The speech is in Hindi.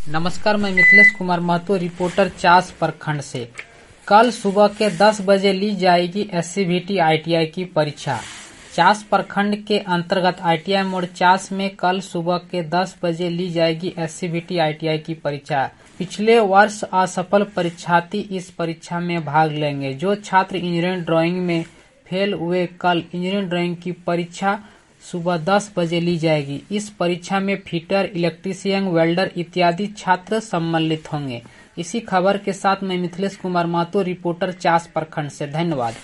नमस्कार, मैं मिथिलेश कुमार महतो, रिपोर्टर चास प्रखंड से। कल सुबह के 10 बजे ली जाएगी SCVT ITI की परीक्षा। चास प्रखंड के अंतर्गत ITI मोड़ चास में कल सुबह के 10 बजे ली जाएगी SCVT ITI की परीक्षा। पिछले वर्ष असफल परीक्षार्थी इस परीक्षा में भाग लेंगे। जो छात्र इंजीनियरिंग ड्राइंग में फेल हुए, कल इंजीनियरिंग ड्राइंग की परीक्षा सुबह 10 बजे ली जाएगी। इस परीक्षा में फिटर, इलेक्ट्रीशियन, वेल्डर इत्यादि छात्र सम्मिलित होंगे। इसी खबर के साथ मैं मिथिलेश कुमार महतो, रिपोर्टर चास प्रखंड से। धन्यवाद।